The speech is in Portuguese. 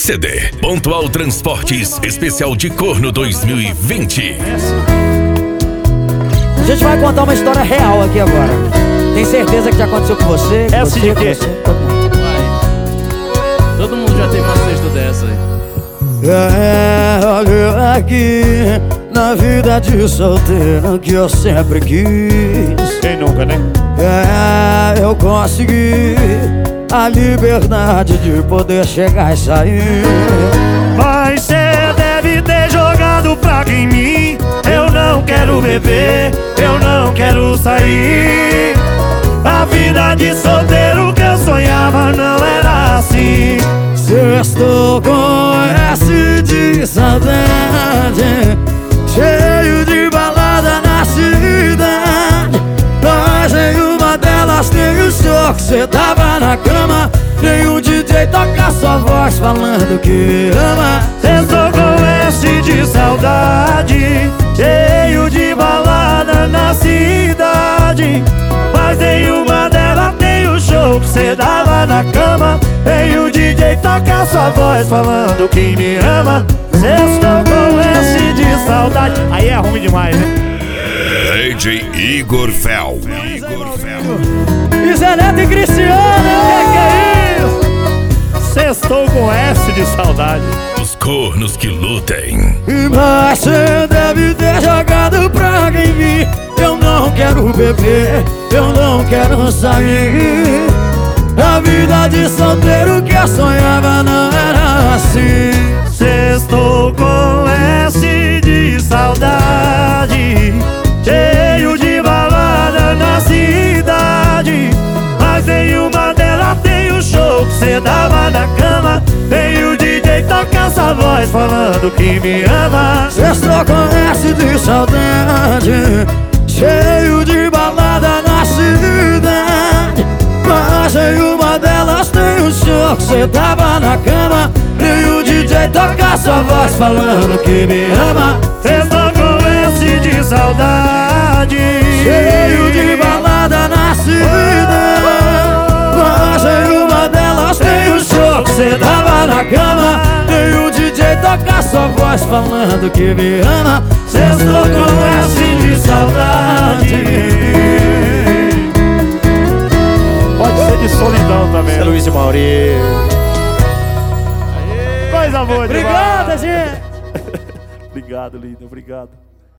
CD. Pontual Transportes Especial de Corno 2020. A gente vai contar uma história real aqui agora. Tem certeza que já aconteceu com você? Com Essa você, de com quê? você, todo mundo. Vai. Todo mundo já teve uma cesta dessa aí. Olha aqui, na vida de solteiro que eu sempre quis. Quem nunca, né? Eu consegui a liberdade de poder chegar e sair. Mas cê deve ter jogado praga em mim. Eu não quero beber, eu não quero sair. A vida de solteiro que eu sonhava não era assim. Estou com S de saudade, cheio de balada na cidade. Mas nenhuma delas tem o show que cê tava na cama. Nenhum DJ toca sua voz falando que me ama. Estou com S de saudade, cheio de balada na cidade. Mas nenhuma delas tem o show que cê dava na cama. Tem o DJ toca sua voz falando que me ama. Estou com S de saudade. Aí é ruim demais, né? DJ Igor Fel. Zé Neto e Cristiano, Que é isso? Sextou com S de saudade. Os cornos que lutem. Mas cê deve ter jogado praga em mim. Eu não quero beber, eu não quero sair. A vida de solteiro que eu sonhava não era assim. Sextou com S de saudade, cheio de balada na cidade. Mas nenhuma delas tem o show que cê dava na cama. Tem o DJ toca essa voz falando que me ama. Estou com S de saudade, cheio de balada na cidade. Mas nenhuma delas tem o show que cê tava na cama. E o DJ toca sua voz falando que me ama. Estou com S de saudade, Cheio de balada na cidade. Mas nenhuma delas tem o show que cê tava na cama. E o DJ toca sua voz falando que me ama. Estou com S de saudade. Pode ser de solidão também. É Luiz e Mauri. Coisa boa demais. Obrigado, gente. Obrigado, lindo. Obrigado.